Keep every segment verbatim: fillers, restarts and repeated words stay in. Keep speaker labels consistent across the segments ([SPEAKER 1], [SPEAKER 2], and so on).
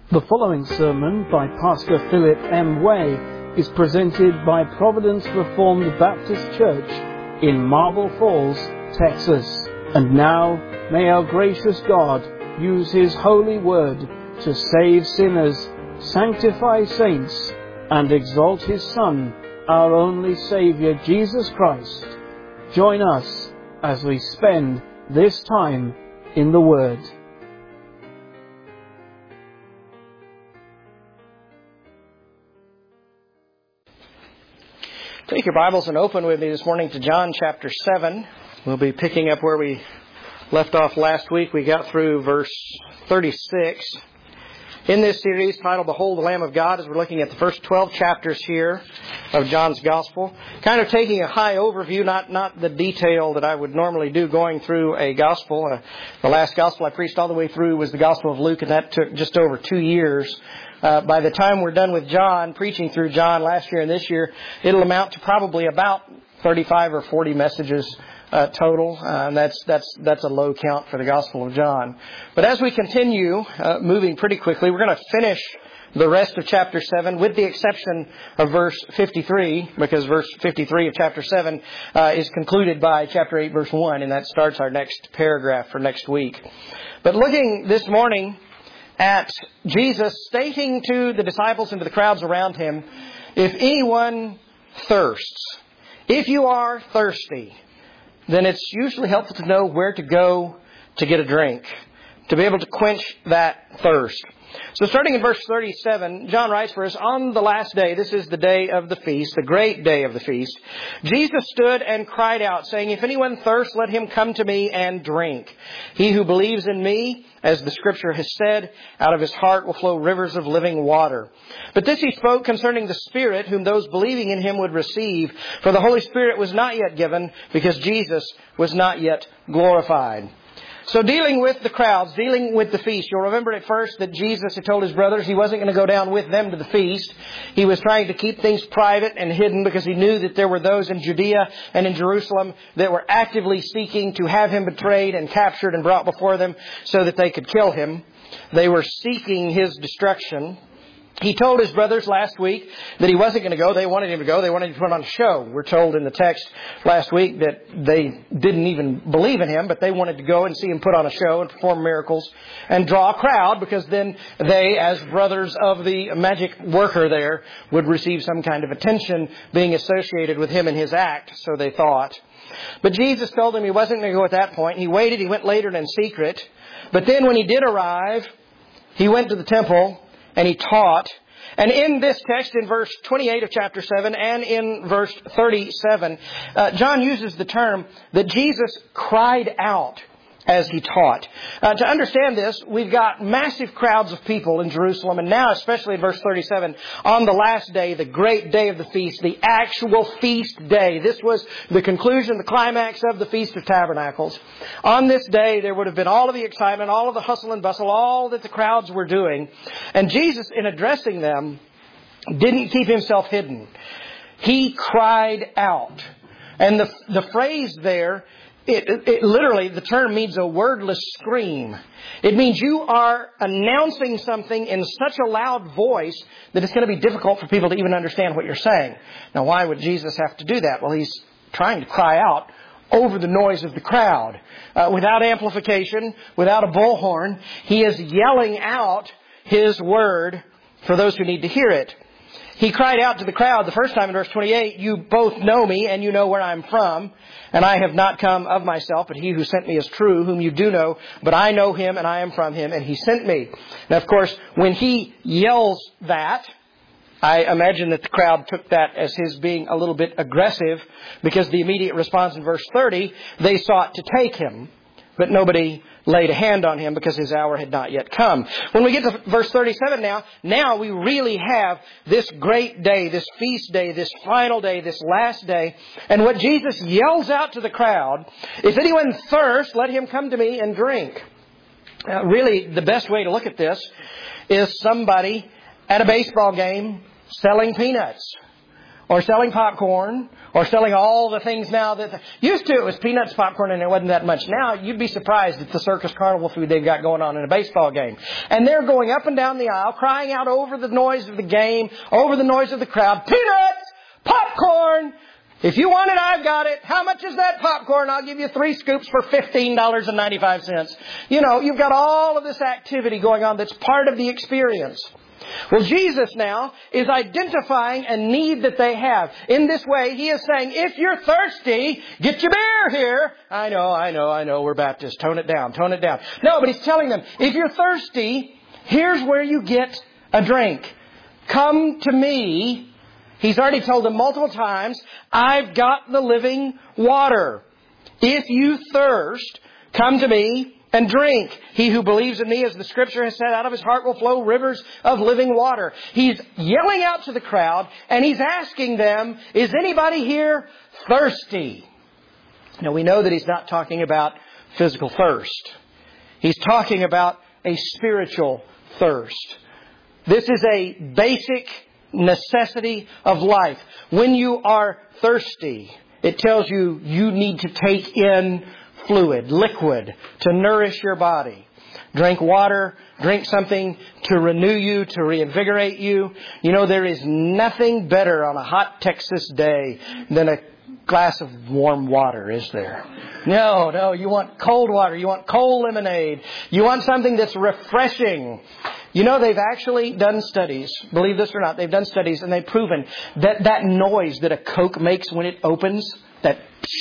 [SPEAKER 1] The following sermon by Pastor Philip M. Way is presented by Providence Reformed Baptist Church in Marble Falls, Texas. And now, may our gracious God use His holy word to save sinners, sanctify saints, and exalt His Son, our only Saviour, Jesus Christ. Join us as we spend this time in the Word.
[SPEAKER 2] Take your Bibles and open with me this morning to John chapter seven. We'll be picking up where we left off last week. We got through verse thirty-six. In this series titled Behold the Lamb of God, as we're looking at the first twelve chapters here of John's Gospel, kind of taking a high overview, not not the detail that I would normally do going through a Gospel. Uh, the last Gospel I preached all the way through was the Gospel of Luke, and that took just over two years. Uh, by the time we're done with John, preaching through John last year and this year, it'll amount to probably about thirty-five or forty messages uh, total. Uh, and that's that's that's a low count for the Gospel of John. But as we continue uh, moving pretty quickly, we're going to finish the rest of chapter seven, with the exception of verse fifty-three, because verse fifty-three of chapter seven uh, is concluded by chapter eight, verse one, and that starts our next paragraph for next week. But looking this morning at Jesus stating to the disciples and to the crowds around Him, if anyone thirsts, if you are thirsty, then it's usually helpful to know where to go to get a drink, to be able to quench that thirst. So starting in verse thirty-seven, John writes for us, on the last day, this is the day of the feast, the great day of the feast, Jesus stood and cried out, saying, if anyone thirsts, let him come to me and drink. He who believes in me, as the Scripture has said, out of his heart will flow rivers of living water. But this he spoke concerning the Spirit, whom those believing in Him would receive, for the Holy Spirit was not yet given, because Jesus was not yet glorified. So dealing with the crowds, dealing with the feast, you'll remember at first that Jesus had told His brothers He wasn't going to go down with them to the feast. He was trying to keep things private and hidden because He knew that there were those in Judea and in Jerusalem that were actively seeking to have Him betrayed and captured and brought before them so that they could kill Him. They were seeking His destruction. He told His brothers last week that He wasn't going to go. They wanted Him to go. They wanted Him to put on a show. We're told in the text last week that they didn't even believe in Him, but they wanted to go and see Him put on a show and perform miracles and draw a crowd, because then they, as brothers of the magic worker there, would receive some kind of attention being associated with Him and His act, so they thought. But Jesus told them He wasn't going to go at that point. He waited. He went later in secret. But then when He did arrive, He went to the temple and He taught. And in this text, in verse twenty-eight of chapter seven and in verse thirty-seven, uh, John uses the term that Jesus cried out as He taught. Uh, to understand this, we've got massive crowds of people in Jerusalem, and now especially in verse thirty-seven, on the last day, the great day of the feast, the actual feast day. This was the conclusion, the climax of the Feast of Tabernacles. On this day, there would have been all of the excitement, all of the hustle and bustle, all that the crowds were doing. And Jesus, in addressing them, didn't keep Himself hidden. He cried out. And the, the phrase there, It, it, it literally, the term means a wordless scream. It means you are announcing something in such a loud voice that it's going to be difficult for people to even understand what you're saying. Now, why would Jesus have to do that? Well, He's trying to cry out over the noise of the crowd. Uh, without amplification, without a bullhorn, He is yelling out His word for those who need to hear it. He cried out to the crowd the first time in verse twenty-eight, you both know me and you know where I'm from, and I have not come of myself, but He who sent me is true, whom you do know, but I know Him and I am from Him, and He sent me. Now, of course, when He yells that, I imagine that the crowd took that as His being a little bit aggressive, because the immediate response in verse thirty, they sought to take Him, but nobody laid a hand on Him because His hour had not yet come. When we get to verse thirty-seven now, now we really have this great day, this feast day, this final day, this last day. And what Jesus yells out to the crowd, if anyone thirsts, let him come to me and drink. Uh, really, the best way to look at this is somebody at a baseball game selling peanuts. or selling popcorn, or selling all the things now that... Used to, it was peanuts, popcorn, and it wasn't that much. Now, you'd be surprised at the circus carnival food they've got going on in a baseball game. And they're going up and down the aisle, crying out over the noise of the game, over the noise of the crowd, peanuts, popcorn. If you want it, I've got it. How much is that popcorn? I'll give you three scoops for fifteen dollars and ninety-five cents. You know, you've got all of this activity going on that's part of the experience. Well, Jesus now is identifying a need that they have. In this way, He is saying, if you're thirsty, get your beer here. I know, I know, I know, we're Baptists. Tone it down, tone it down. No, but He's telling them, if you're thirsty, here's where you get a drink. Come to me. He's already told them multiple times, I've got the living water. If you thirst, come to me and drink. He who believes in me, as the Scripture has said, out of his heart will flow rivers of living water. He's yelling out to the crowd, and He's asking them, is anybody here thirsty? Now, we know that He's not talking about physical thirst. He's talking about a spiritual thirst. This is a basic necessity of life. When you are thirsty, it tells you you need to take in fluid, liquid, to nourish your body. Drink water, drink something to renew you, to reinvigorate you. You know, there is nothing better on a hot Texas day than a glass of warm water, is there? No, no, you want cold water. You want cold lemonade. You want something that's refreshing. You know, they've actually done studies, believe this or not, they've done studies and they've proven that that noise that a Coke makes when it opens, that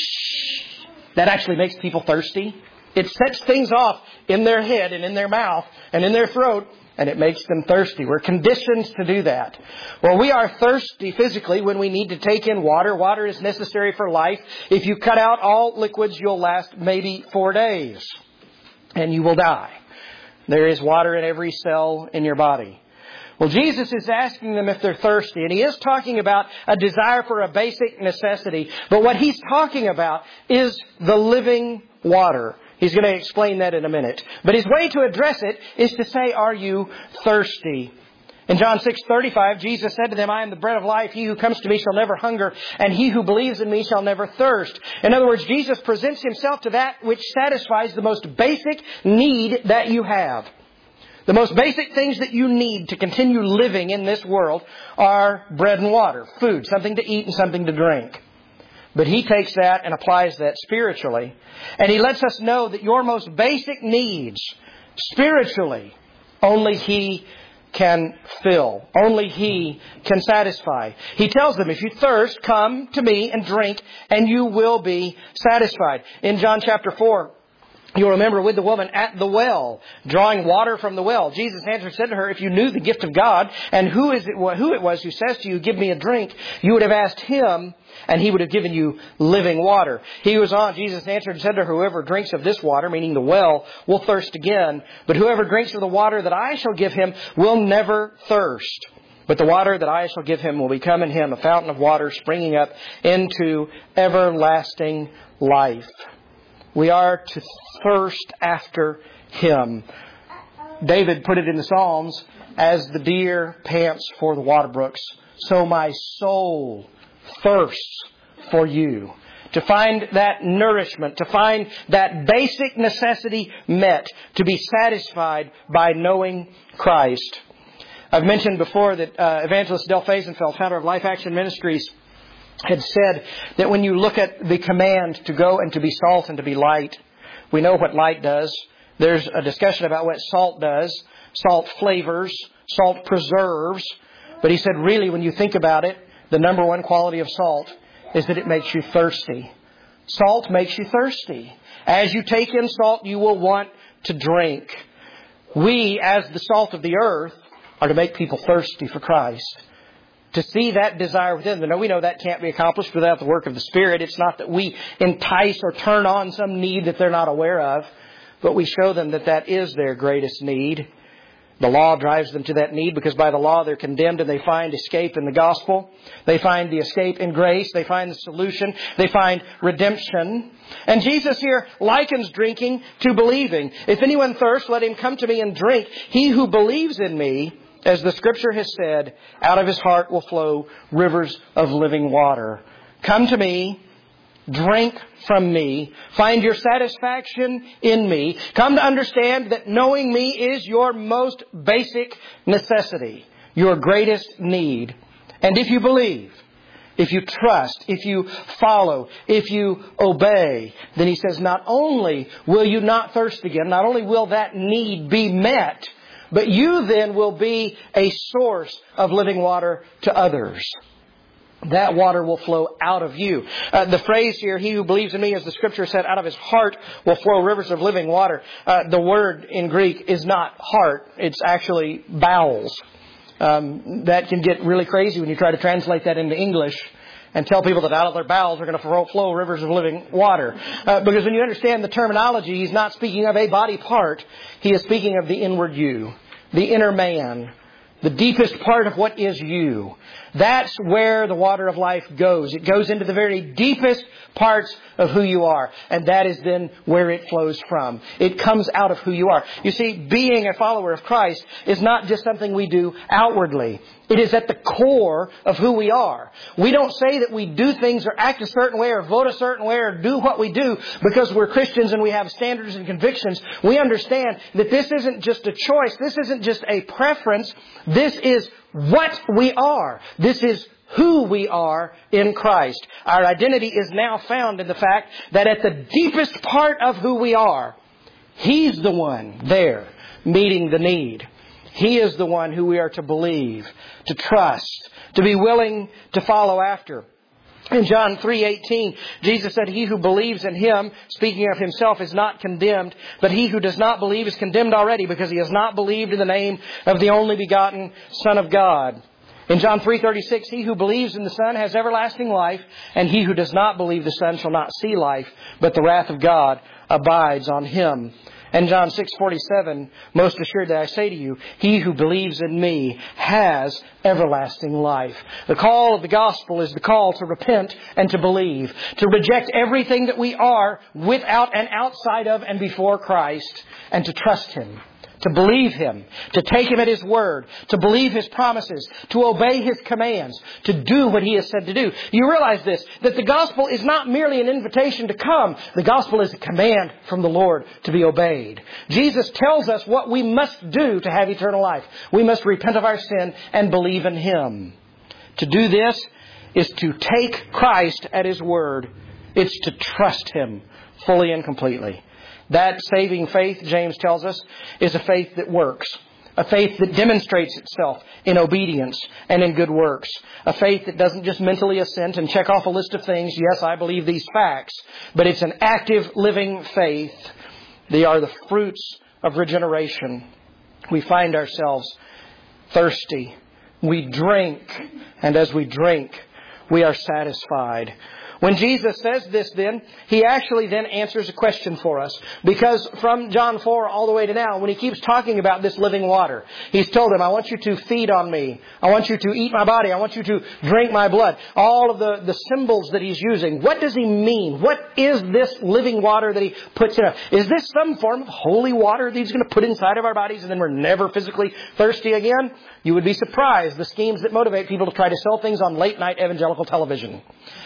[SPEAKER 2] that actually makes people thirsty. It sets things off in their head and in their mouth and in their throat, and it makes them thirsty. We're conditioned to do that. Well, we are thirsty physically when we need to take in water. Water is necessary for life. If you cut out all liquids, you'll last maybe four days, and you will die. There is water in every cell in your body. Well, Jesus is asking them if they're thirsty, and He is talking about a desire for a basic necessity. But what He's talking about is the living water. He's going to explain that in a minute. But His way to address it is to say, are you thirsty? In John six thirty-five, Jesus said to them, I am the bread of life. He who comes to me shall never hunger, and he who believes in me shall never thirst. In other words, Jesus presents Himself to that which satisfies the most basic need that you have. The most basic things that you need to continue living in this world are bread and water, food, something to eat and something to drink. But He takes that and applies that spiritually. And He lets us know that your most basic needs, spiritually, only He can fill. Only He can satisfy. He tells them, if you thirst, come to me and drink, and you will be satisfied. In John chapter four, you'll remember with the woman at the well, drawing water from the well. Jesus answered and said to her, if you knew the gift of God and who is it, who it was who says to you, give me a drink, you would have asked Him, and He would have given you living water. He was on. Jesus answered and said to her, whoever drinks of this water, meaning the well, will thirst again. But whoever drinks of the water that I shall give him will never thirst. But the water that I shall give him will become in him a fountain of water springing up into everlasting life. We are to thirst after Him. David put it in the Psalms, as the deer pants for the water brooks, so my soul thirsts for you. To find that nourishment, to find that basic necessity met, to be satisfied by knowing Christ. I've mentioned before that uh, Evangelist Del Faisenfeld, founder of Life Action Ministries, had said that when you look at the command to go and to be salt and to be light, we know what light does. There's a discussion about what salt does. Salt flavors, salt preserves. But he said, really, when you think about it, the number one quality of salt is that it makes you thirsty. Salt makes you thirsty. As you take in salt, you will want to drink. We, as the salt of the earth, are to make people thirsty for Christ. To see that desire within them. Now, we know that can't be accomplished without the work of the Spirit. It's not that we entice or turn on some need that they're not aware of, but we show them that that is their greatest need. The law drives them to that need because by the law they're condemned and they find escape in the gospel. They find the escape in grace. They find the solution. They find redemption. And Jesus here likens drinking to believing. If anyone thirsts, let him come to me and drink. He who believes in me, As the Scripture has said, out of his heart will flow rivers of living water. Come to me, drink from me, find your satisfaction in me. Come to understand that knowing me is your most basic necessity, your greatest need. And if you believe, if you trust, if you follow, if you obey, then he says not only will you not thirst again, not only will that need be met, but you then will be a source of living water to others. That water will flow out of you. Uh, the phrase here, he who believes in me, as the Scripture said, out of his heart will flow rivers of living water. Uh, the word in Greek is not heart. It's actually bowels. Um, that can get really crazy when you try to translate that into English and tell people that out of their bowels are going to flow rivers of living water. Uh, because when you understand the terminology, he's not speaking of a body part. He is speaking of the inward you, the inner man, the deepest part of what is you. That's where the water of life goes. It goes into the very deepest parts of who you are. And that is then where it flows from. It comes out of who you are. You see, being a follower of Christ is not just something we do outwardly. It is at the core of who we are. We don't say that we do things or act a certain way or vote a certain way or do what we do because we're Christians and we have standards and convictions. We understand that this isn't just a choice. This isn't just a preference. This is what we are. This is who we are in Christ. Our identity is now found in the fact that at the deepest part of who we are, He's the one there meeting the need. He is the one who we are to believe, to trust, to be willing to follow after. In John three eighteen, Jesus said, he who believes in Him, speaking of Himself, is not condemned, but he who does not believe is condemned already because he has not believed in the name of the only begotten Son of God. In John three thirty-six, he who believes in the Son has everlasting life, and he who does not believe the Son shall not see life, but the wrath of God abides on him. And John six forty-seven, most assuredly I say to you, he who believes in me has everlasting life. The call of the gospel is the call to repent and to believe, to reject everything that we are without and outside of and before Christ, and to trust Him. To believe Him, to take Him at His word, to believe His promises, to obey His commands, to do what He has said to do. You realize this, that the gospel is not merely an invitation to come. The gospel is a command from the Lord to be obeyed. Jesus tells us what we must do to have eternal life. We must repent of our sin and believe in Him. To do this is to take Christ at His word. It's to trust Him fully and completely. That saving faith, James tells us, is a faith that works. A faith that demonstrates itself in obedience and in good works. A faith that doesn't just mentally assent and check off a list of things. Yes, I believe these facts. But it's an active, living faith. They are the fruits of regeneration. We find ourselves thirsty. We drink. And as we drink, we are satisfied. When Jesus says this then, He actually then answers a question for us. Because from John four all the way to now, when He keeps talking about this living water, He's told them, I want you to feed on me. I want you to eat my body. I want you to drink my blood. All of the, the symbols that He's using. What does He mean? What is this living water that He puts in us? Is this some form of holy water that He's going to put inside of our bodies and then we're never physically thirsty again? You would be surprised the schemes that motivate people to try to sell things on late night evangelical television.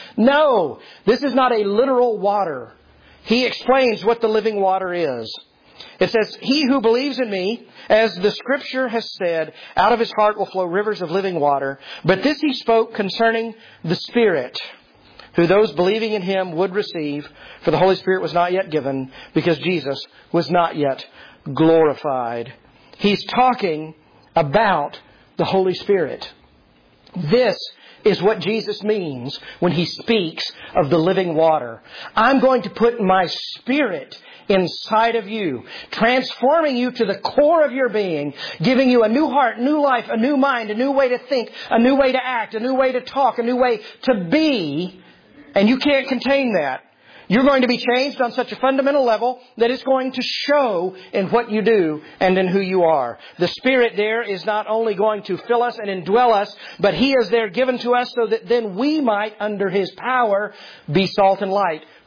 [SPEAKER 2] No, this is not a literal water. He explains what the living water is. It says, he who believes in me, as the Scripture has said, out of his heart will flow rivers of living water. But this He spoke concerning the Spirit, who those believing in Him would receive, for the Holy Spirit was not yet given, because Jesus was not yet glorified. He's talking about the Holy Spirit. This is what Jesus means when He speaks of the living water. I'm going to put my Spirit inside of you, transforming you to the core of your being, giving you a new heart, new life, a new mind, a new way to think, a new way to act, a new way to talk, a new way to be. And you can't contain that. You're going to be changed on such a fundamental level that it's going to show in what you do and in who you are. The Spirit there is not only going to fill us and indwell us, but He is there given to us so that then we might, under His power, be salt and light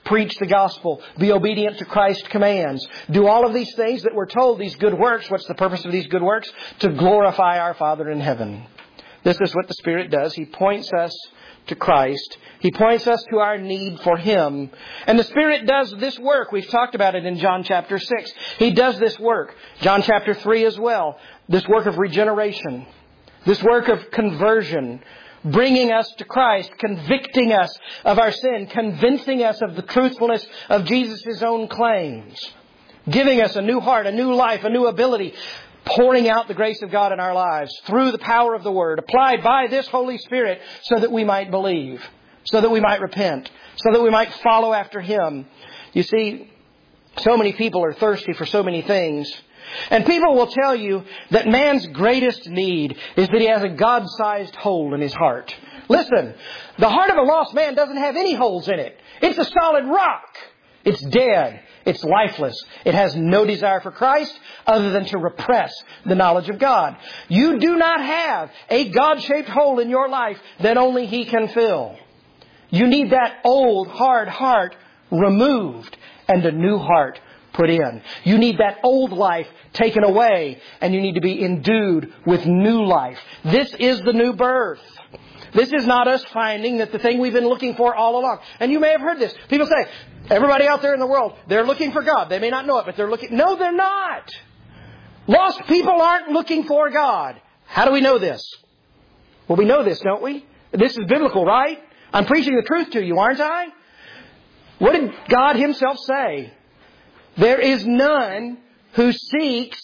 [SPEAKER 2] preach the gospel, be obedient to Christ's commands, do all of these things that we're told, these good works. What's the purpose of these good works? To glorify our Father in heaven. This is what the Spirit does. He points us to Christ. He points us to our need for Him. And the Spirit does this work. We've talked about it in John chapter six. He does this work. John chapter three as well. This work of regeneration. This work of conversion. Bringing us to Christ. Convicting us of our sin. Convincing us of the truthfulness of Jesus' own claims. Giving us a new heart, a new life, a new ability. Pouring out the grace of God in our lives through the power of the Word, applied by this Holy Spirit so that we might believe, so that we might repent, so that we might follow after Him. You see, so many people are thirsty for so many things. And people will tell you that man's greatest need is that he has a God-sized hole in his heart. Listen, the heart of a lost man doesn't have any holes in it. It's a solid rock. It's dead. It's lifeless. It has no desire for Christ other than to repress the knowledge of God. You do not have a God-shaped hole in your life that only He can fill. You need that old, hard heart removed and a new heart put in. You need that old life taken away and you need to be endued with new life. This is the new birth. This is not us finding that the thing we've been looking for all along. And you may have heard this. People say, everybody out there in the world, they're looking for God. They may not know it, but they're looking. No, they're not. Lost people aren't looking for God. How do we know this? Well, we know this, don't we? This is biblical, right? I'm preaching the truth to you, aren't I? What did God Himself say? There is none who seeks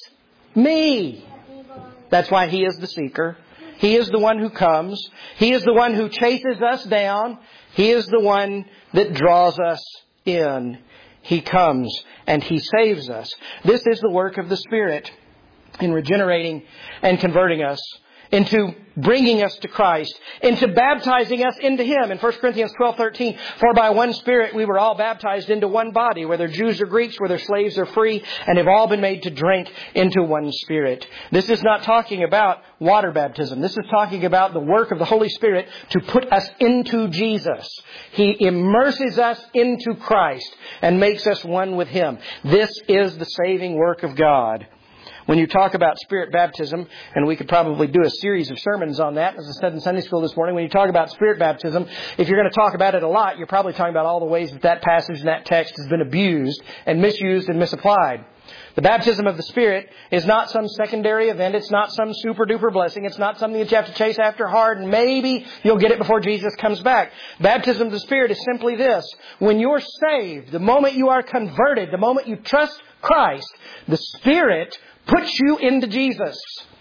[SPEAKER 2] me. That's why He is the seeker. He is the one who comes. He is the one who chases us down. He is the one that draws us in. He comes and He saves us. This is the work of the Spirit in regenerating and converting us, into bringing us to Christ, into baptizing us into Him. In First Corinthians twelve thirteen, for by one Spirit we were all baptized into one body, whether Jews or Greeks, whether slaves or free, and have all been made to drink into one Spirit. This is not talking about water baptism. This is talking about the work of the Holy Spirit to put us into Jesus. He immerses us into Christ and makes us one with Him. This is the saving work of God. When you talk about Spirit baptism, and we could probably do a series of sermons on that, as I said in Sunday school this morning, when you talk about Spirit baptism, if you're going to talk about it a lot, you're probably talking about all the ways that that passage and that text has been abused and misused and misapplied. The baptism of the Spirit is not some secondary event. It's not some super duper blessing. It's not something that you have to chase after hard and maybe you'll get it before Jesus comes back. Baptism of the Spirit is simply this. When you're saved, the moment you are converted, the moment you trust Christ, the Spirit puts you into Jesus.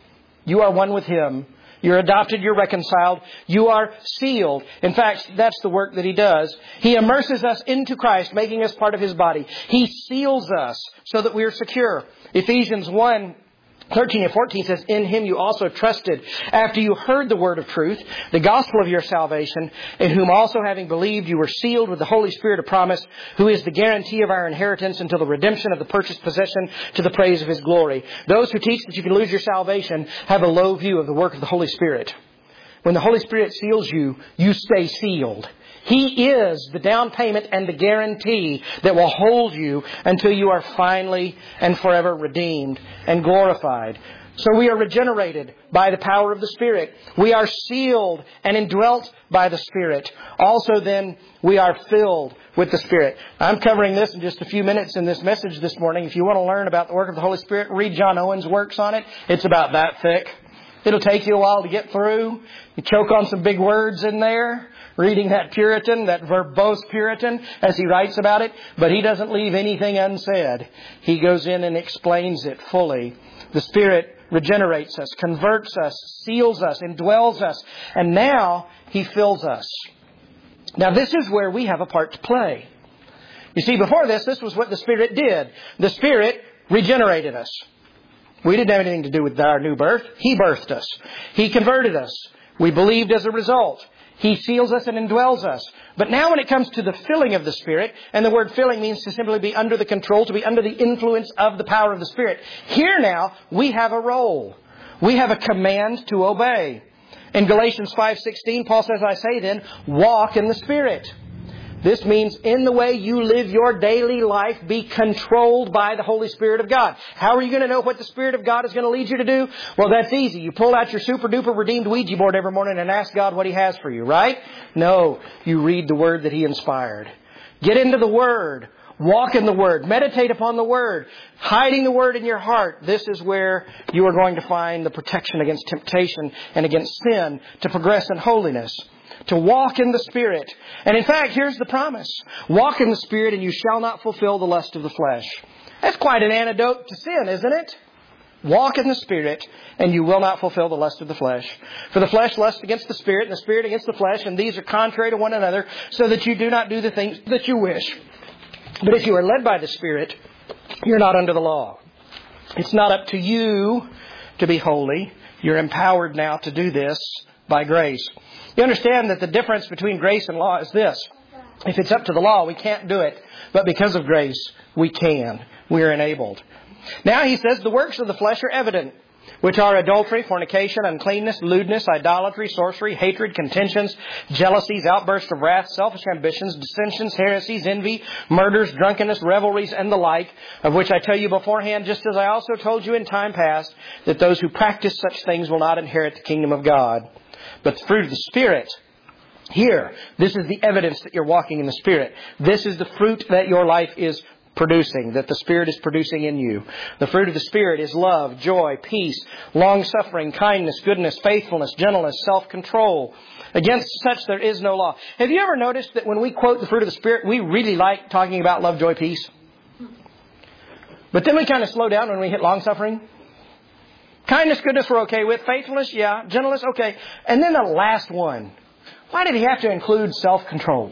[SPEAKER 2] You are one with Him. You're adopted. You're reconciled. You are sealed. In fact, that's the work that He does. He immerses us into Christ, making us part of His body. He seals us so that we are secure. Ephesians one thirteen and fourteen says, in Him you also trusted after you heard the word of truth, the gospel of your salvation, in whom also having believed you were sealed with the Holy Spirit of promise, who is the guarantee of our inheritance until the redemption of the purchased possession to the praise of His glory. Those who teach that you can lose your salvation have a low view of the work of the Holy Spirit. When the Holy Spirit seals you, you stay sealed. He is the down payment and the guarantee that will hold you until you are finally and forever redeemed and glorified. So we are regenerated by the power of the Spirit. We are sealed and indwelt by the Spirit. Also then, we are filled with the Spirit. I'm covering this in just a few minutes in this message this morning. If you want to learn about the work of the Holy Spirit, read John Owen's works on it. It's about that thick. It'll take you a while to get through. You choke on some big words in there, reading that Puritan, that verbose Puritan, as he writes about it. But he doesn't leave anything unsaid. He goes in and explains it fully. The Spirit regenerates us, converts us, seals us, indwells us, and now He fills us. Now this is where we have a part to play. You see, before this, this was what the Spirit did. The Spirit regenerated us. We didn't have anything to do with our new birth. He birthed us. He converted us. We believed as a result. He seals us and indwells us. But now when it comes to the filling of the Spirit, and the word filling means to simply be under the control, to be under the influence of the power of the Spirit. Here now, we have a role. We have a command to obey. In Galatians five sixteen, Paul says, I say then, walk in the Spirit. This means in the way you live your daily life, be controlled by the Holy Spirit of God. How are you going to know what the Spirit of God is going to lead you to do? Well, that's easy. You pull out your super duper redeemed Ouija board every morning and ask God what He has for you, right? No, you read the Word that He inspired. Get into the Word. Walk in the Word. Meditate upon the Word. Hiding the Word in your heart. This is where you are going to find the protection against temptation and against sin to progress in holiness. To walk in the Spirit. And in fact, here's the promise. Walk in the Spirit and you shall not fulfill the lust of the flesh. That's quite an antidote to sin, isn't it? Walk in the Spirit and you will not fulfill the lust of the flesh. For the flesh lusts against the Spirit and the Spirit against the flesh, and these are contrary to one another, so that you do not do the things that you wish. But if you are led by the Spirit, you're not under the law. It's not up to you to be holy. You're empowered now to do this by grace. You understand that the difference between grace and law is this. If it's up to the law, we can't do it. But because of grace, we can. We are enabled. Now he says the works of the flesh are evident, which are adultery, fornication, uncleanness, lewdness, idolatry, sorcery, hatred, contentions, jealousies, outbursts of wrath, selfish ambitions, dissensions, heresies, envy, murders, drunkenness, revelries, and the like, of which I tell you beforehand, just as I also told you in time past, that those who practice such things will not inherit the kingdom of God. But the fruit of the Spirit, here, this is the evidence that you're walking in the Spirit. This is the fruit that your life is producing, that the Spirit is producing in you. The fruit of the Spirit is love, joy, peace, long-suffering, kindness, goodness, faithfulness, gentleness, self-control. Against such there is no law. Have you ever noticed that when we quote the fruit of the Spirit, we really like talking about love, joy, peace? But then we kind of slow down when we hit long-suffering. Kindness, goodness, we're okay with. Faithfulness, yeah. Gentleness, okay. And then the last one. Why did he have to include self-control?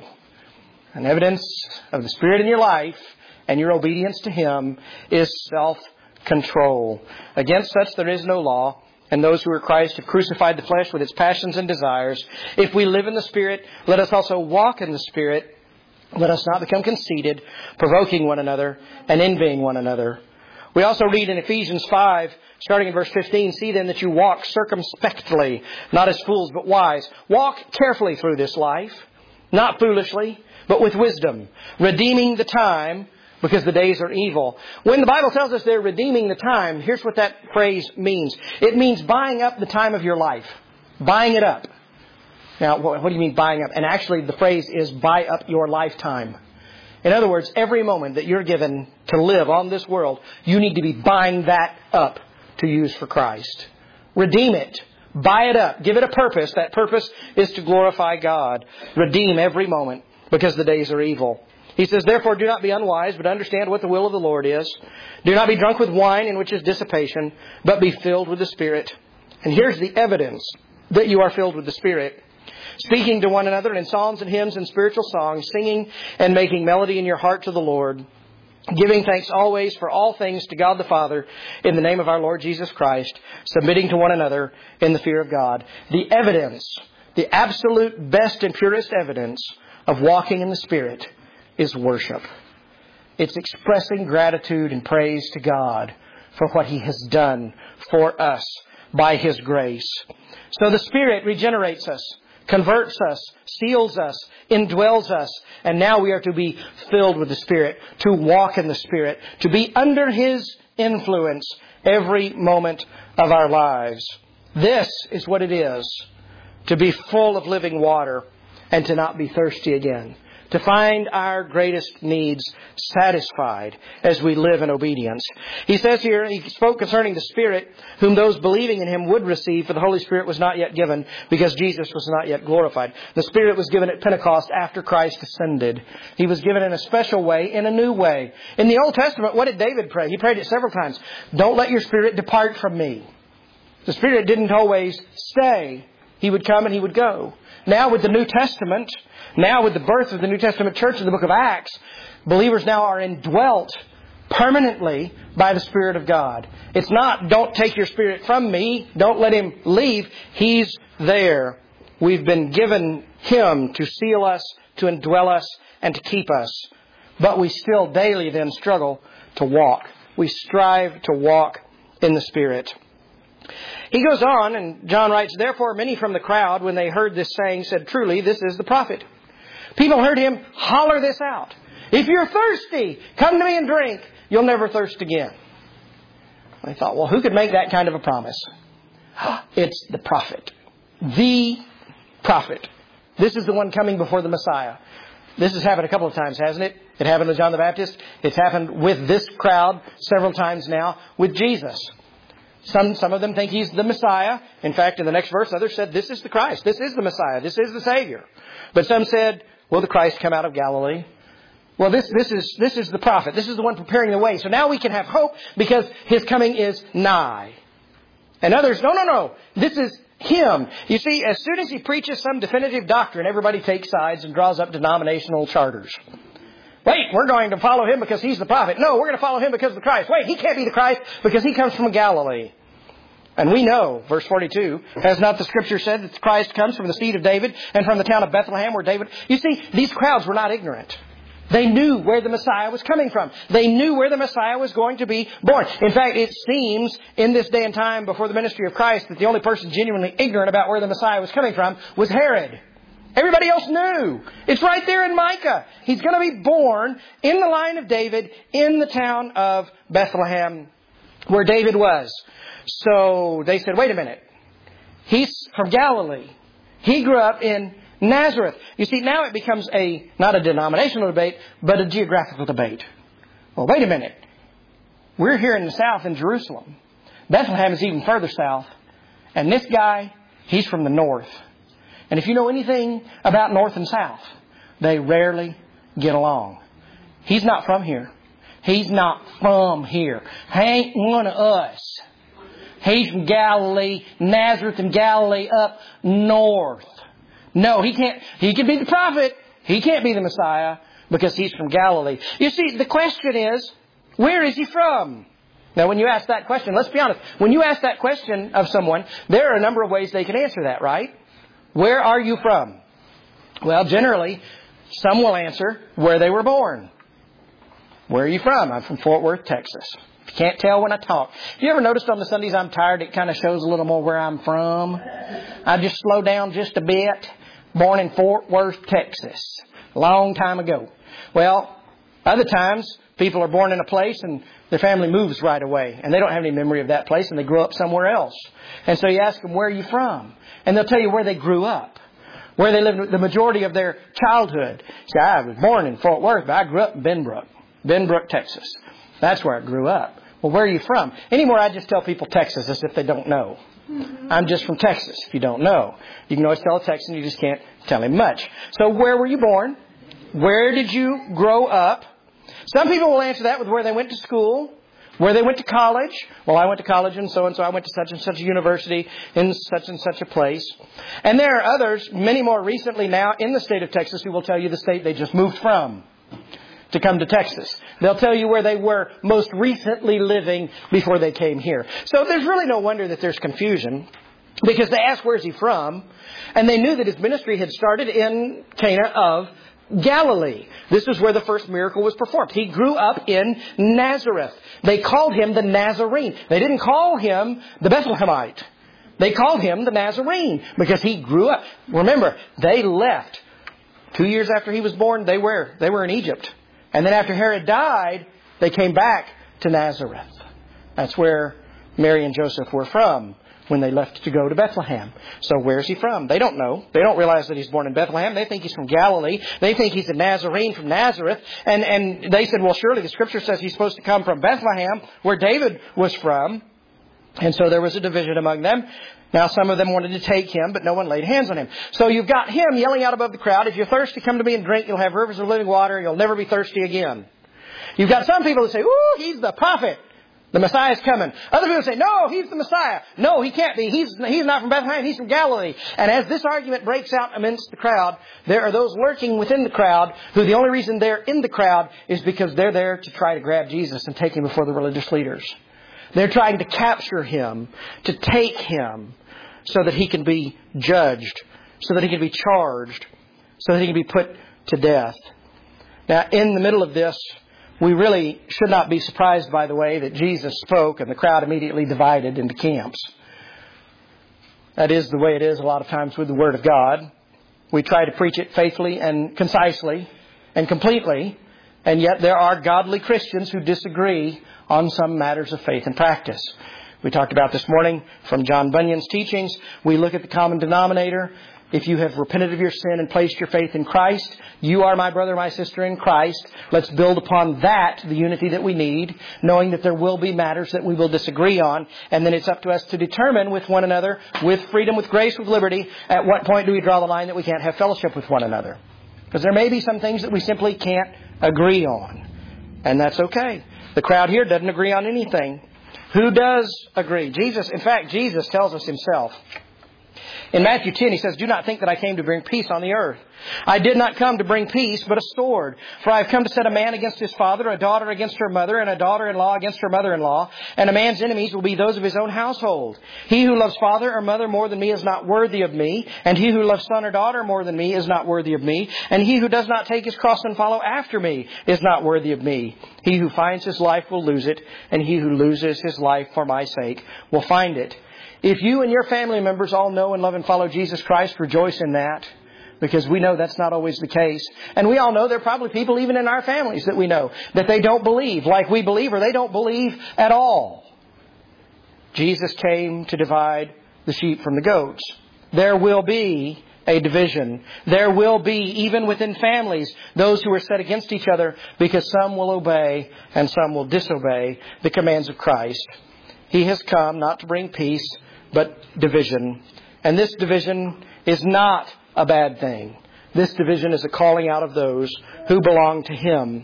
[SPEAKER 2] An evidence of the Spirit in your life and your obedience to Him is self-control. Against such there is no law, and those who are Christ have crucified the flesh with its passions and desires. If we live in the Spirit, let us also walk in the Spirit. Let us not become conceited, provoking one another and envying one another. We also read in Ephesians five, starting in verse fifteen, see then that you walk circumspectly, not as fools but wise. Walk carefully through this life, not foolishly, but with wisdom, redeeming the time, because the days are evil. When the Bible tells us they're redeeming the time, here's what that phrase means. It means buying up the time of your life. Buying it up. Now, what do you mean buying up? And actually the phrase is buy up your lifetime. In other words, every moment that you're given to live on this world, you need to be buying that up to use for Christ. Redeem it. Buy it up. Give it a purpose. That purpose is to glorify God. Redeem every moment because the days are evil. He says, therefore, do not be unwise, but understand what the will of the Lord is. Do not be drunk with wine, in which is dissipation, but be filled with the Spirit. And here's the evidence that you are filled with the Spirit. Speaking to one another in psalms and hymns and spiritual songs, singing and making melody in your heart to the Lord, giving thanks always for all things to God the Father in the name of our Lord Jesus Christ, submitting to one another in the fear of God. The evidence, the absolute best and purest evidence of walking in the Spirit is worship. It's expressing gratitude and praise to God for what He has done for us by His grace. So the Spirit regenerates us, converts us, seals us, indwells us, and now we are to be filled with the Spirit, to walk in the Spirit, to be under His influence every moment of our lives. This is what it is to be full of living water and to not be thirsty again. To find our greatest needs satisfied as we live in obedience. He says here, he spoke concerning the Spirit, whom those believing in Him would receive, for the Holy Spirit was not yet given, because Jesus was not yet glorified. The Spirit was given at Pentecost after Christ ascended. He was given in a special way, in a new way. In the Old Testament, what did David pray? He prayed it several times. Don't let your Spirit depart from me. The Spirit didn't always stay. He would come and He would go. Now with the New Testament, now with the birth of the New Testament church in the book of Acts, believers now are indwelt permanently by the Spirit of God. It's not, don't take your Spirit from me, don't let Him leave. He's there. We've been given Him to seal us, to indwell us, and to keep us. But we still daily then struggle to walk. We strive to walk in the Spirit. He goes on, and John writes, therefore many from the crowd, when they heard this saying, said, truly, this is the prophet. People heard him holler this out. If you're thirsty, come to me and drink. You'll never thirst again. They thought, well, who could make that kind of a promise? It's the prophet. The prophet. This is the one coming before the Messiah. This has happened a couple of times, hasn't it? It happened with John the Baptist. It's happened with this crowd several times now with Jesus. Some, some of them think He's the Messiah. In fact, in the next verse, others said, this is the Christ. This is the Messiah. This is the Savior. But some said, will the Christ come out of Galilee? Well, this, this is, this is the prophet. This is the one preparing the way. So now we can have hope because His coming is nigh. And others, no, no, no. This is Him. You see, as soon as He preaches some definitive doctrine, everybody takes sides and draws up denominational charters. Wait, we're going to follow Him because He's the prophet. No, we're going to follow Him because of the Christ. Wait, He can't be the Christ because He comes from Galilee. And we know, verse forty-two, has not the Scripture said that the Christ comes from the seed of David and from the town of Bethlehem where David... You see, these crowds were not ignorant. They knew where the Messiah was coming from. They knew where the Messiah was going to be born. In fact, it seems in this day and time before the ministry of Christ that the only person genuinely ignorant about where the Messiah was coming from was Herod. Everybody else knew. It's right there in Micah. He's going to be born in the line of David in the town of Bethlehem where David was. So they said, wait a minute. He's from Galilee. He grew up in Nazareth. You see, now it becomes a, not a denominational debate, but a geographical debate. Well, wait a minute. We're here in the south in Jerusalem. Bethlehem is even further south. And this guy, he's from the north. And if you know anything about north and south, they rarely get along. He's not from here. He's not from here. He ain't one of us. He's from Galilee, Nazareth and Galilee up north. No, he can't. He can be the prophet. He can't be the Messiah because he's from Galilee. You see, the question is, where is He from? Now, when you ask that question, let's be honest. When you ask that question of someone, there are a number of ways they can answer that, right? Where are you from? Well, generally, some will answer where they were born. Where are you from? I'm from Fort Worth, Texas. You can't tell when I talk. Have you ever noticed on the Sundays I'm tired, it kind of shows a little more where I'm from? I just slow down just a bit. Born in Fort Worth, Texas. A long time ago. Well, other times, people are born in a place and their family moves right away. And they don't have any memory of that place and they grow up somewhere else. And so you ask them, where are you from? And they'll tell you where they grew up. Where they lived the majority of their childhood. See, I was born in Fort Worth, but I grew up in Benbrook. Benbrook, Texas. That's where I grew up. Well, where are you from? Anymore, I just tell people Texas as if they don't know. Mm-hmm. I'm just from Texas, if you don't know. You can always tell a Texan, you just can't tell him much. So where were you born? Where did you grow up? Some people will answer that with where they went to school, where they went to college. Well, I went to college and so and so. I went to such and such a university in such and such a place. And there are others, many more recently now, in the state of Texas who will tell you the state they just moved from to come to Texas. They'll tell you where they were most recently living before they came here. So there's really no wonder that there's confusion because they asked, where's he from? And they knew that his ministry had started in Cana of Galilee. This is where the first miracle was performed. He grew up in Nazareth. They called him the Nazarene. They didn't call him the Bethlehemite. They called him the Nazarene because he grew up. Remember, they left. Two years after he was born, they were, they were in Egypt. And then after Herod died, they came back to Nazareth. That's where Mary and Joseph were from when they left to go to Bethlehem. So where's he from? They don't know. They don't realize that he's born in Bethlehem. They think he's from Galilee. They think he's a Nazarene from Nazareth. And, and they said, well, surely the Scripture says he's supposed to come from Bethlehem, where David was from. And so there was a division among them. Now, some of them wanted to take him, but no one laid hands on him. So you've got him yelling out above the crowd, if you're thirsty, come to me and drink. You'll have rivers of living water. You'll never be thirsty again. You've got some people that say, ooh, he's the prophet. The Messiah's coming. Other people say, no, he's the Messiah. No, he can't be. He's, he's not from Bethlehem. He's from Galilee. And as this argument breaks out amidst the crowd, there are those lurking within the crowd who the only reason they're in the crowd is because they're there to try to grab Jesus and take him before the religious leaders. They're trying to capture him, to take him, so that he can be judged, so that he can be charged, so that he can be put to death. Now, in the middle of this, we really should not be surprised by the way that Jesus spoke and the crowd immediately divided into camps. That is the way it is a lot of times with the Word of God. We try to preach it faithfully and concisely and completely. And yet there are godly Christians who disagree on some matters of faith and practice. We talked about this morning from John Bunyan's teachings. We look at the common denominator. If you have repented of your sin and placed your faith in Christ, you are my brother, my sister in Christ. Let's build upon that the unity that we need, knowing that there will be matters that we will disagree on. And then it's up to us to determine with one another, with freedom, with grace, with liberty, at what point do we draw the line that we can't have fellowship with one another. Because there may be some things that we simply can't agree on. And that's okay. The crowd here doesn't agree on anything. Who does agree? Jesus, in fact, Jesus tells us himself. In Matthew ten, he says, "Do not think that I came to bring peace on the earth. I did not come to bring peace, but a sword. For I have come to set a man against his father, a daughter against her mother, and a daughter-in-law against her mother-in-law. And a man's enemies will be those of his own household. He who loves father or mother more than me is not worthy of me. And he who loves son or daughter more than me is not worthy of me. And he who does not take his cross and follow after me is not worthy of me. He who finds his life will lose it, and he who loses his life for my sake will find it." If you and your family members all know and love and follow Jesus Christ, rejoice in that, because we know that's not always the case. And we all know there are probably people even in our families that we know that they don't believe like we believe, or they don't believe at all. Jesus came to divide the sheep from the goats. There will be a division. There will be, even within families, those who are set against each other, because some will obey and some will disobey the commands of Christ. He has come not to bring peace, but division. And this division is not a bad thing. This division is a calling out of those who belong to Him.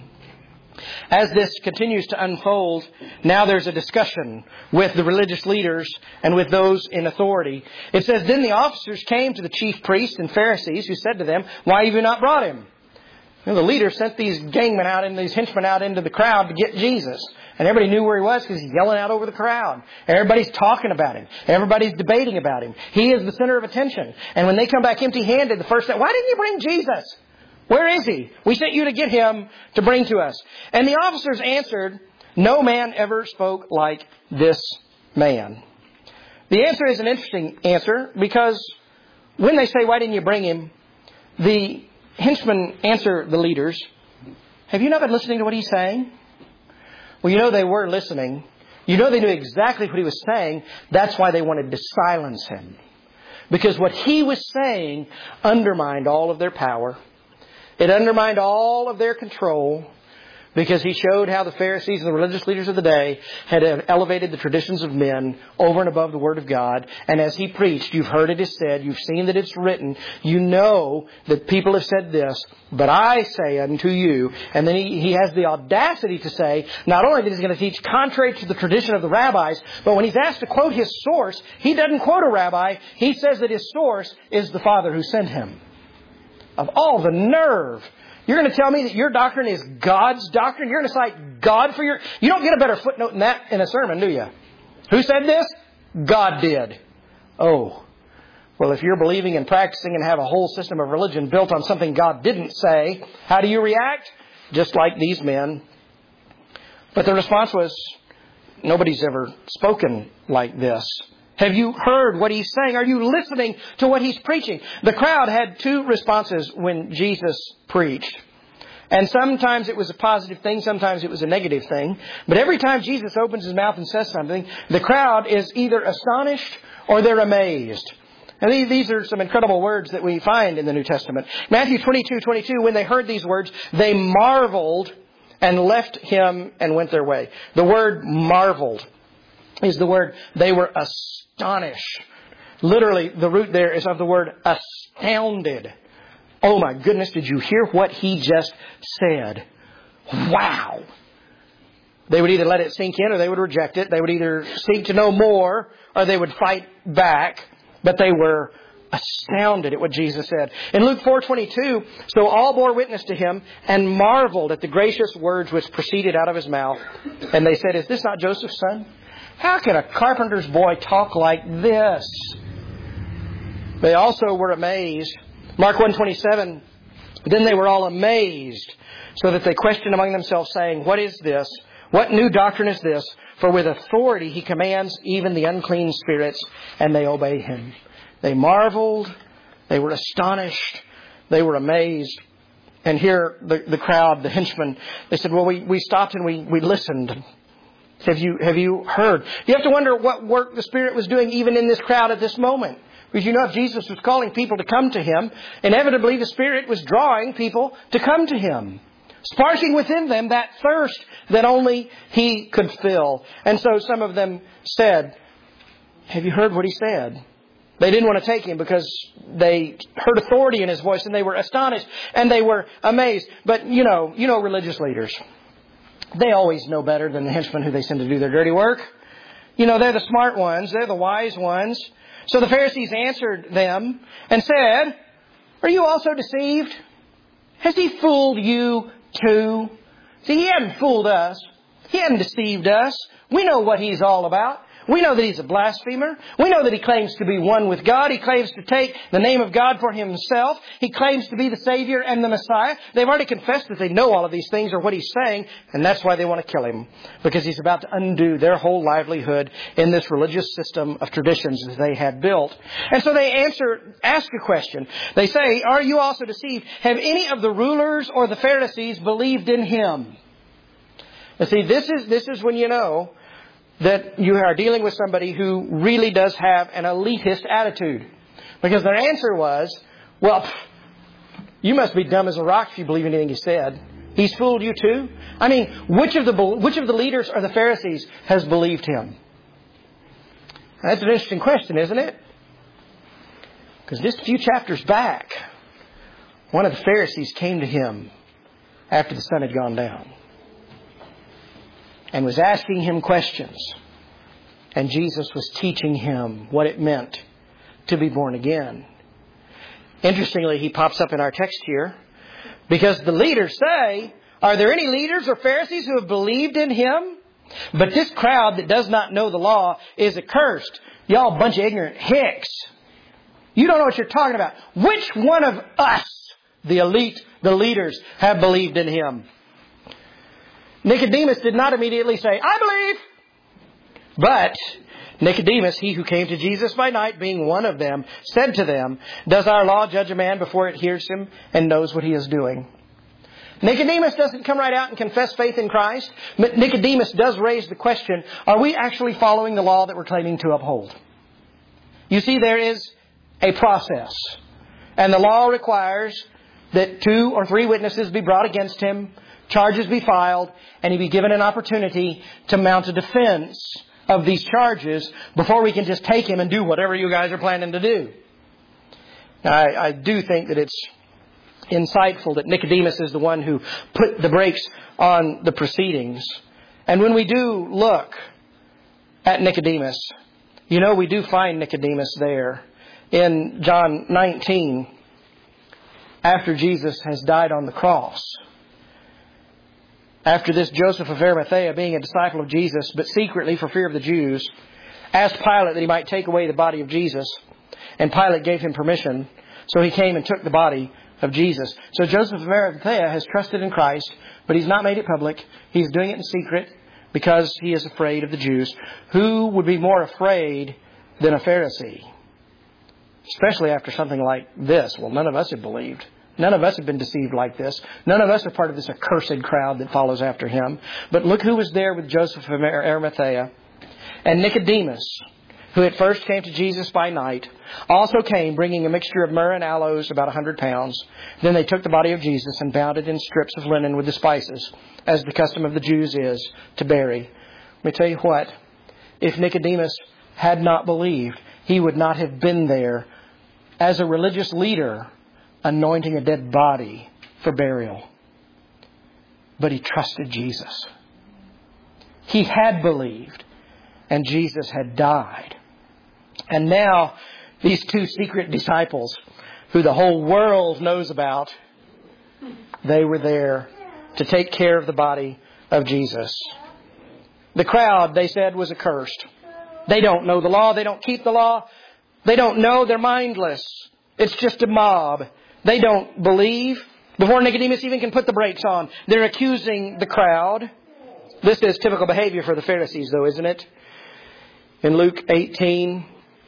[SPEAKER 2] As this continues to unfold, now there's a discussion with the religious leaders and with those in authority. It says, "Then the officers came to the chief priests and Pharisees, who said to them, 'Why have you not brought him?'" You know, the leaders sent these gangmen out and these henchmen out into the crowd to get Jesus. And everybody knew where he was because he's yelling out over the crowd. Everybody's talking about him. Everybody's debating about him. He is the center of attention. And when they come back empty-handed, the first thing, "Why didn't you bring Jesus? Where is he? We sent you to get him to bring to us." And the officers answered, "No man ever spoke like this man." The answer is an interesting answer, because when they say, "Why didn't you bring him?" the henchmen answer the leaders, "Have you not been listening to what he's saying?" Well, you know they were listening. You know they knew exactly what he was saying. That's why they wanted to silence him. Because what he was saying undermined all of their power. It undermined all of their control, because he showed how the Pharisees and the religious leaders of the day had elevated the traditions of men over and above the Word of God. And as he preached, you've heard it is said, you've seen that it's written, you know that people have said this, but I say unto you. And then he, he has the audacity to say, not only that he's going to teach contrary to the tradition of the rabbis, but when he's asked to quote his source, he doesn't quote a rabbi. He says that his source is the Father who sent him. Of all the nerve! You're going to tell me that your doctrine is God's doctrine? You're going to cite God for your... You don't get a better footnote than that in a sermon, do you? Who said this? God did. Oh. Well, if you're believing and practicing and have a whole system of religion built on something God didn't say, how do you react? Just like these men. But the response was, nobody's ever spoken like this. Have you heard what he's saying? Are you listening to what he's preaching? The crowd had two responses when Jesus preached. And sometimes it was a positive thing, sometimes it was a negative thing. But every time Jesus opens his mouth and says something, the crowd is either astonished or they're amazed. And these are some incredible words that we find in the New Testament. Matthew twenty-two twenty-two, when they heard these words, they marveled and left him and went their way. The word marveled is the word they were astonished. Literally, the root there is of the word astounded. Oh my goodness, did you hear what he just said? Wow. They would either let it sink in or they would reject it. They would either seek to know more or they would fight back. But they were astounded at what Jesus said. In Luke four twenty-two, so all bore witness to him and marveled at the gracious words which proceeded out of his mouth. And they said, "Is this not Joseph's son? How can a carpenter's boy talk like this?" They also were amazed. Mark one twenty-seven, then they were all amazed, so that they questioned among themselves, saying, "What is this? What new doctrine is this? For with authority he commands even the unclean spirits, and they obey him." They marveled. They were astonished. They were amazed. And here the, the crowd, the henchmen, they said, well, we, we stopped and we, we listened. Have you, have you heard? You have to wonder what work the Spirit was doing even in this crowd at this moment. Because you know, if Jesus was calling people to come to Him, inevitably the Spirit was drawing people to come to Him, sparking within them that thirst that only He could fill. And so some of them said, have you heard what He said? They didn't want to take Him because they heard authority in His voice and they were astonished and they were amazed. But you know, you know religious leaders, they always know better than the henchmen who they send to do their dirty work. You know, they're the smart ones. They're the wise ones. So the Pharisees answered them and said, are you also deceived? Has He fooled you too? See, He hadn't fooled us. He hadn't deceived us. We know what He's all about. We know that He's a blasphemer. We know that He claims to be one with God. He claims to take the name of God for Himself. He claims to be the Savior and the Messiah. They've already confessed that they know all of these things or what He's saying, and that's why they want to kill Him, because He's about to undo their whole livelihood in this religious system of traditions that they had built. And so they answer, ask a question. They say, are you also deceived? Have any of the rulers or the Pharisees believed in Him? And see, this is, this is when you know that you are dealing with somebody who really does have an elitist attitude. Because their answer was, well, you must be dumb as a rock if you believe anything He said. He's fooled you too? I mean, which of the which of the leaders or the Pharisees has believed Him? That's an interesting question, isn't it? Because just a few chapters back, one of the Pharisees came to Him after the sun had gone down and was asking Him questions. And Jesus was teaching him what it meant to be born again. Interestingly, he pops up in our text here because the leaders say, are there any leaders or Pharisees who have believed in Him? But this crowd that does not know the law is accursed. Y'all a bunch of ignorant hicks. You don't know what you're talking about. Which one of us, the elite, the leaders, have believed in Him? Nicodemus did not immediately say, I believe. But Nicodemus, he who came to Jesus by night, being one of them, said to them, does our law judge a man before it hears him and knows what he is doing? Nicodemus doesn't come right out and confess faith in Christ. But Nicodemus does raise the question, are we actually following the law that we're claiming to uphold? You see, there is a process. And the law requires that two or three witnesses be brought against him, charges be filed, and he be given an opportunity to mount a defense of these charges before we can just take him and do whatever you guys are planning to do. Now, I, I do think that it's insightful that Nicodemus is the one who put the brakes on the proceedings. And when we do look at Nicodemus, you know, we do find Nicodemus there in John nineteen, after Jesus has died on the cross. After this, Joseph of Arimathea, being a disciple of Jesus, but secretly for fear of the Jews, asked Pilate that he might take away the body of Jesus. And Pilate gave him permission. So he came and took the body of Jesus. So Joseph of Arimathea has trusted in Christ, but he's not made it public. He's doing it in secret because he is afraid of the Jews. Who would be more afraid than a Pharisee? Especially after something like this. Well, none of us have believed. None of us have been deceived like this. None of us are part of this accursed crowd that follows after him. But look who was there with Joseph of Arimathea. And Nicodemus, who at first came to Jesus by night, also came bringing a mixture of myrrh and aloes, about a hundred pounds. Then they took the body of Jesus and bound it in strips of linen with the spices, as the custom of the Jews is to bury. Let me tell you what. If Nicodemus had not believed, he would not have been there as a religious leader anointing a dead body for burial. But he trusted Jesus. He had believed, and Jesus had died. And now, these two secret disciples, who the whole world knows about, they were there to take care of the body of Jesus. The crowd, they said, was accursed. They don't know the law. They don't keep the law. They don't know. They're mindless. It's just a mob. They don't believe. Before Nicodemus even can put the brakes on, they're accusing the crowd. This is typical behavior for the Pharisees, though, isn't it? In Luke eighteen,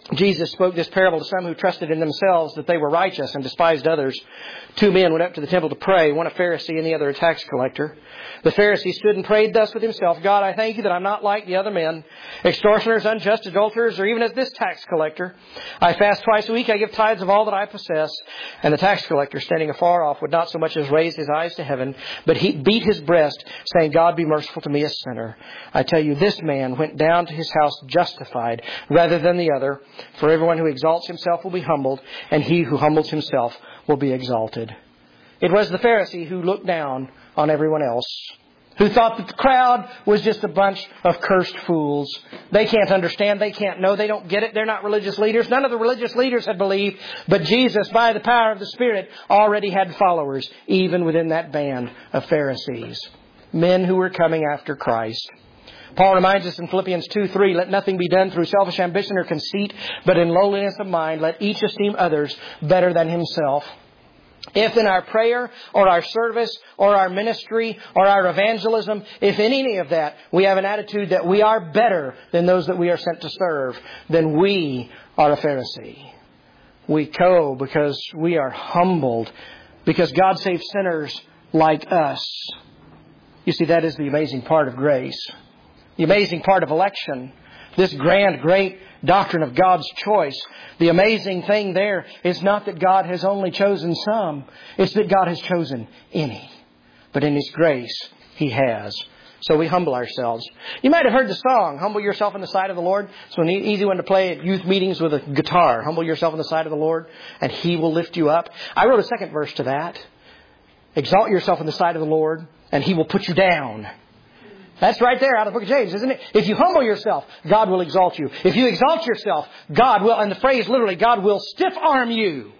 [SPEAKER 2] Jesus spoke this parable to some who trusted in themselves that they were righteous and despised others. Two men went up to the temple to pray, one a Pharisee and the other a tax collector. The Pharisee stood and prayed thus with himself, God, I thank you that I'm not like the other men, extortioners, unjust, adulterers, or even as this tax collector. I fast twice a week, I give tithes of all that I possess. And the tax collector, standing afar off, would not so much as raise his eyes to heaven, but he beat his breast, saying, God, be merciful to me, a sinner. I tell you, this man went down to his house justified rather than the other. For everyone who exalts himself will be humbled, and he who humbles himself will be exalted. It was the Pharisee who looked down on everyone else, who thought that the crowd was just a bunch of cursed fools. They can't understand. They can't know. They don't get it. They're not religious leaders. None of the religious leaders had believed. But Jesus, by the power of the Spirit, already had followers, even within that band of Pharisees. Men who were coming after Christ. Paul reminds us in Philippians two three, let nothing be done through selfish ambition or conceit, but in lowliness of mind, let each esteem others better than himself. If in our prayer or our service or our ministry or our evangelism, if in any of that we have an attitude that we are better than those that we are sent to serve, then we are a Pharisee. We go because we are humbled, because God saves sinners like us. You see, that is the amazing part of grace. The amazing part of election. This grand, great doctrine of God's choice. The amazing thing there is not that God has only chosen some. It's that God has chosen any. But in His grace, He has. So we humble ourselves. You might have heard the song, Humble Yourself in the Sight of the Lord. It's an easy one to play at youth meetings with a guitar. Humble yourself in the sight of the Lord, and He will lift you up. I wrote a second verse to that. Exalt yourself in the sight of the Lord, and He will put you down. That's right there out of the book of James, isn't it? If you humble yourself, God will exalt you. If you exalt yourself, God will, and the phrase literally, God will stiff arm you.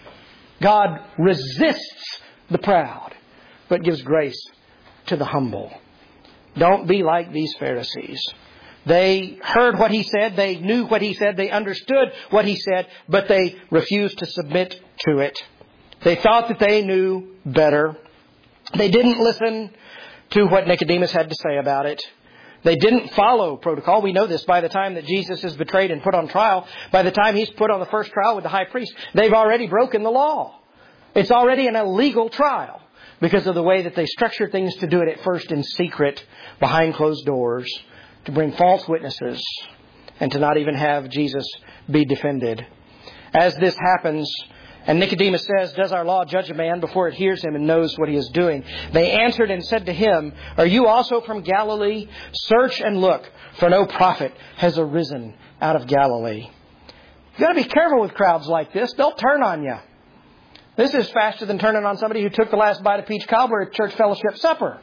[SPEAKER 2] God resists the proud, but gives grace to the humble. Don't be like these Pharisees. They heard what He said. They knew what He said. They understood what He said, but they refused to submit to it. They thought that they knew better. They didn't listen to what Nicodemus had to say about it. They didn't follow protocol. We know this by the time that Jesus is betrayed and put on trial. By the time He's put on the first trial with the high priest, they've already broken the law. It's already an illegal trial because of the way that they structured things to do it at first in secret, behind closed doors, to bring false witnesses, and to not even have Jesus be defended. As this happens, and Nicodemus says, does our law judge a man before it hears him and knows what he is doing? They answered and said to him, are you also from Galilee? Search and look, for no prophet has arisen out of Galilee. You've got to be careful with crowds like this. They'll turn on you. This is faster than turning on somebody who took the last bite of peach cobbler at church fellowship supper.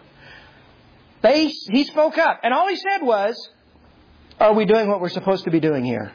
[SPEAKER 2] They, he spoke up, and all he said was, are we doing what we're supposed to be doing here?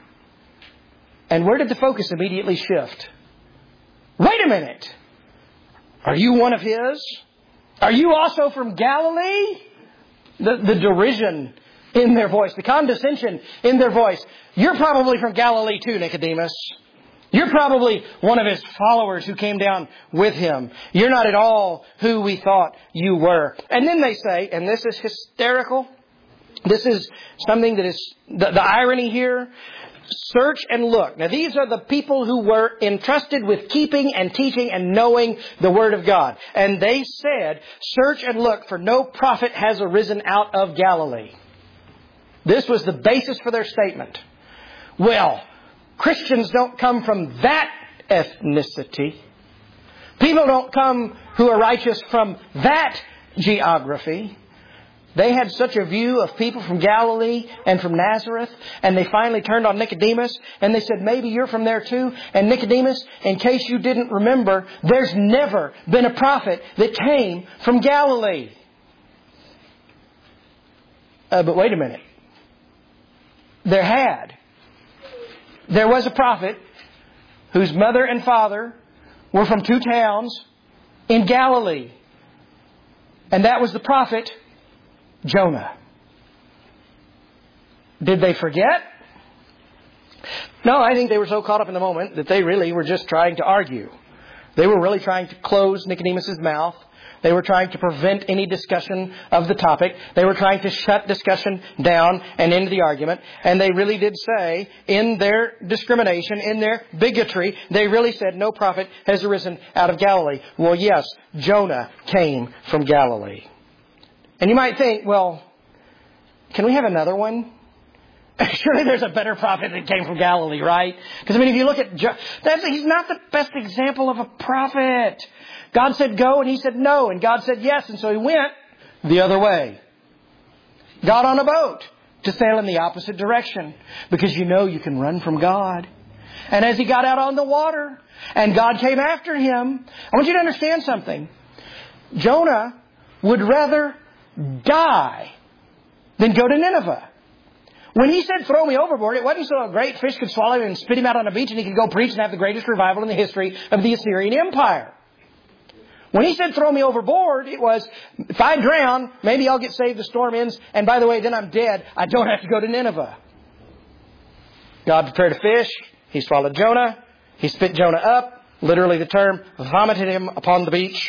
[SPEAKER 2] And where did the focus immediately shift? Wait a minute. Are you one of His? Are you also from Galilee? The, the derision in their voice, the condescension in their voice. You're probably from Galilee too, Nicodemus. You're probably one of His followers who came down with Him. You're not at all who we thought you were. And then they say, and this is hysterical. This is something that is the, the irony here. Search and look. Now, these are the people who were entrusted with keeping and teaching and knowing the Word of God. And they said, search and look, for no prophet has arisen out of Galilee. This was the basis for their statement. Well, Christians don't come from that ethnicity. People don't come who are righteous from that geography. They had such a view of people from Galilee and from Nazareth, and they finally turned on Nicodemus, and they said, maybe you're from there too. And Nicodemus, in case you didn't remember, there's never been a prophet that came from Galilee. Uh, but wait a minute. There had. There was a prophet whose mother and father were from two towns in Galilee. And that was the prophet Jonah. Did they forget? No, I think they were so caught up in the moment that they really were just trying to argue. They were really trying to close Nicodemus' mouth. They were trying to prevent any discussion of the topic. They were trying to shut discussion down and end the argument. And they really did say, in their discrimination, in their bigotry, they really said, no prophet has arisen out of Galilee. Well, yes, Jonah came from Galilee. And you might think, well, can we have another one? Surely there's a better prophet that came from Galilee, right? Because, I mean, if you look at Jo- that's he's not the best example of a prophet. God said go, and he said no. And God said yes, and so he went the other way. Got on a boat to sail in the opposite direction. Because you know you can run from God. And as he got out on the water, and God came after him, I want you to understand something. Jonah would rather die than go to Nineveh. When he said, throw me overboard, it wasn't so a great fish could swallow him and spit him out on a beach and he could go preach and have the greatest revival in the history of the Assyrian Empire. When he said, throw me overboard, it was, if I drown, maybe I'll get saved, the storm ends, and by the way, then I'm dead. I don't have to go to Nineveh. God prepared a fish. He swallowed Jonah. He spit Jonah up. Literally the term, vomited him upon the beach.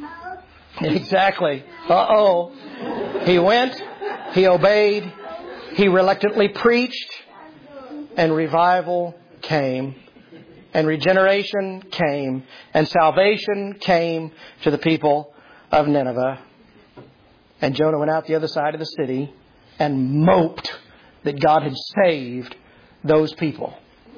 [SPEAKER 2] Exactly. Uh-oh. He went. He obeyed. He reluctantly preached. And revival came. And regeneration came. And salvation came to the people of Nineveh. And Jonah went out the other side of the city and moped that God had saved those people.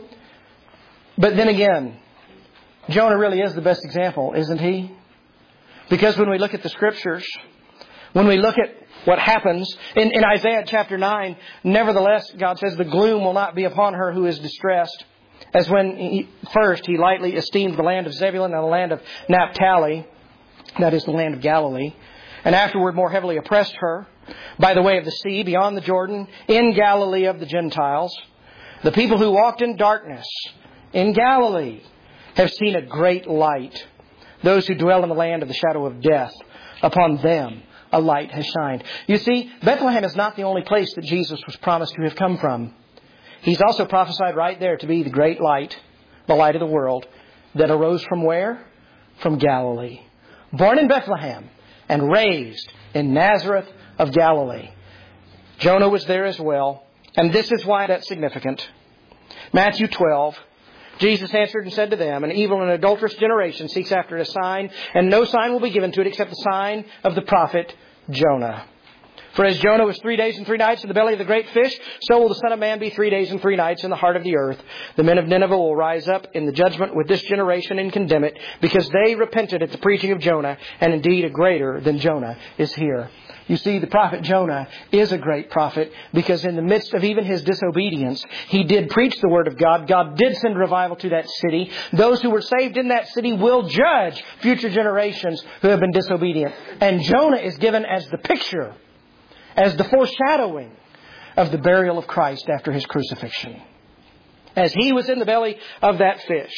[SPEAKER 2] But then again, Jonah really is the best example, isn't he? Because when we look at the Scriptures, when we look at what happens in, in Isaiah chapter nine, nevertheless, God says, the gloom will not be upon her who is distressed. As when he, first he lightly esteemed the land of Zebulun and the land of Naphtali, that is the land of Galilee, and afterward more heavily oppressed her by the way of the sea beyond the Jordan in Galilee of the Gentiles. The people who walked in darkness in Galilee have seen a great light. Those who dwell in the land of the shadow of death, upon them a light has shined. You see, Bethlehem is not the only place that Jesus was promised to have come from. He's also prophesied right there to be the great light, the light of the world, that arose from where? From Galilee. Born in Bethlehem and raised in Nazareth of Galilee. Jonah was there as well. And this is why that's significant. Matthew twelve. Jesus answered and said to them, an evil and adulterous generation seeks after a sign, and no sign will be given to it except the sign of the prophet Jonah. For as Jonah was three days and three nights in the belly of the great fish, so will the Son of Man be three days and three nights in the heart of the earth. The men of Nineveh will rise up in the judgment with this generation and condemn it, because they repented at the preaching of Jonah, and indeed a greater than Jonah is here. You see, the prophet Jonah is a great prophet because in the midst of even his disobedience, he did preach the word of God. God did send revival to that city. Those who were saved in that city will judge future generations who have been disobedient. And Jonah is given as the picture, as the foreshadowing of the burial of Christ after his crucifixion. As he was in the belly of that fish,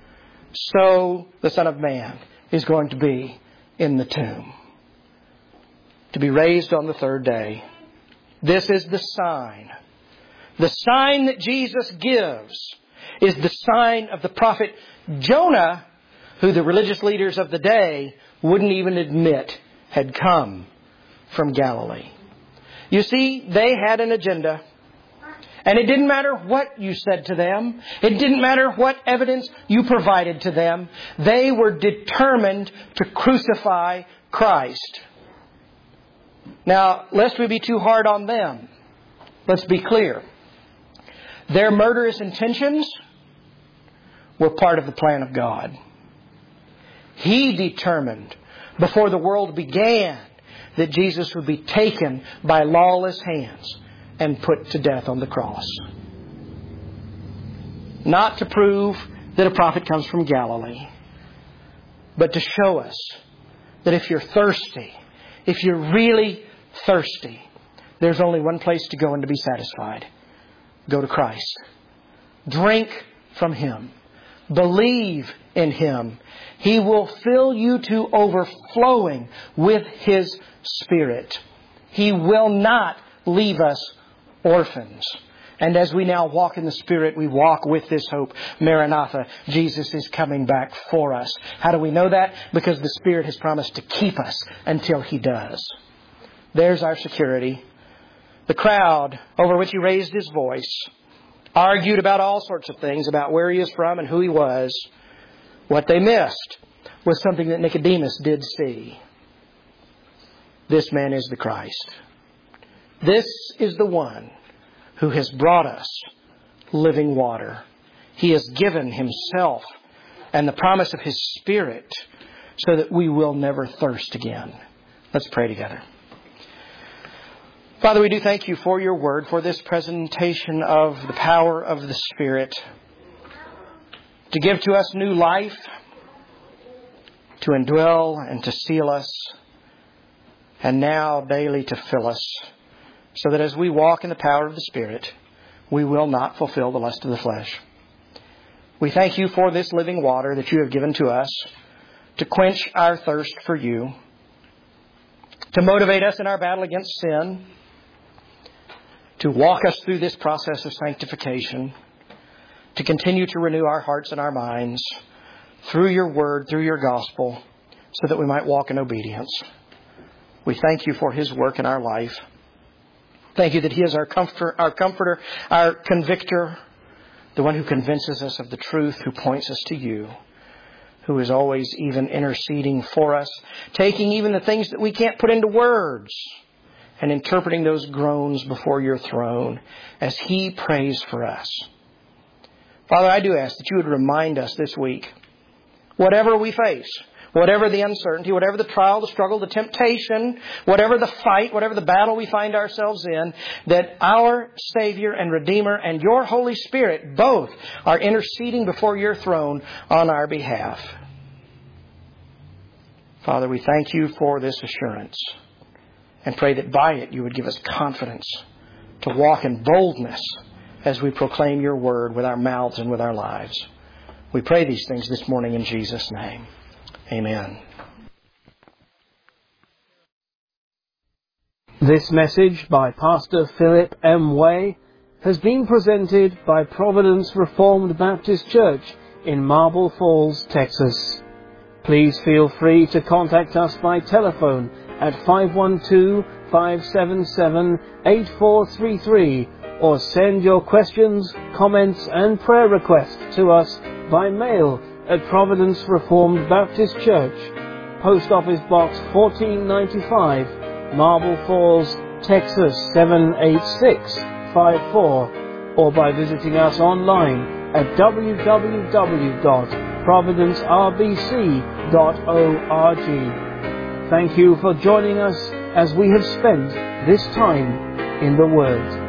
[SPEAKER 2] so the Son of Man is going to be in the tomb, to be raised on the third day. This is the sign. The sign that Jesus gives is the sign of the prophet Jonah, who the religious leaders of the day wouldn't even admit had come from Galilee. You see, they had an agenda. And it didn't matter what you said to them. It didn't matter what evidence you provided to them. They were determined to crucify Christ. Now, lest we be too hard on them, let's be clear. Their murderous intentions were part of the plan of God. He determined before the world began that Jesus would be taken by lawless hands and put to death on the cross. Not to prove that a prophet comes from Galilee, but to show us that if you're thirsty, if you're really thirsty, there's only one place to go and to be satisfied. Go to Christ. Drink from Him. Believe in Him. He will fill you to overflowing with His Spirit. He will not leave us orphans. And as we now walk in the Spirit, we walk with this hope. Maranatha, Jesus is coming back for us. How do we know that? Because the Spirit has promised to keep us until He does. There's our security. The crowd over which He raised His voice argued about all sorts of things, about where He is from and who He was. What they missed was something that Nicodemus did see. This man is the Christ. This is the one who has brought us living water. He has given Himself and the promise of His Spirit so that we will never thirst again. Let's pray together. Father, we do thank You for Your Word, for this presentation of the power of the Spirit to give to us new life, to indwell and to seal us, and now daily to fill us, so that as we walk in the power of the Spirit, we will not fulfill the lust of the flesh. We thank You for this living water that You have given to us to quench our thirst for You, to motivate us in our battle against sin, to walk us through this process of sanctification, to continue to renew our hearts and our minds through Your Word, through Your gospel, so that we might walk in obedience. We thank You for His work in our life. Thank You that He is our comforter, our comforter, our convictor, the one who convinces us of the truth, who points us to You, who is always even interceding for us, taking even the things that we can't put into words and interpreting those groans before Your throne as He prays for us. Father, I do ask that You would remind us this week, whatever we face, whatever the uncertainty, whatever the trial, the struggle, the temptation, whatever the fight, whatever the battle we find ourselves in, that our Savior and Redeemer and Your Holy Spirit both are interceding before Your throne on our behalf. Father, we thank You for this assurance and pray that by it You would give us confidence to walk in boldness as we proclaim Your word with our mouths and with our lives. We pray these things this morning in Jesus' name. Amen.
[SPEAKER 1] This message by Pastor Philip M. Way has been presented by Providence Reformed Baptist Church in Marble Falls, Texas. Please feel free to contact us by telephone at five one two, five seven seven, eight four three three or send your questions, comments and prayer requests to us by mail at Providence Reformed Baptist Church, Post Office Box fourteen ninety-five, Marble Falls, Texas seven eight six five four, or by visiting us online at w w w dot providence r b c dot org. Thank you for joining us as we have spent this time in the Word.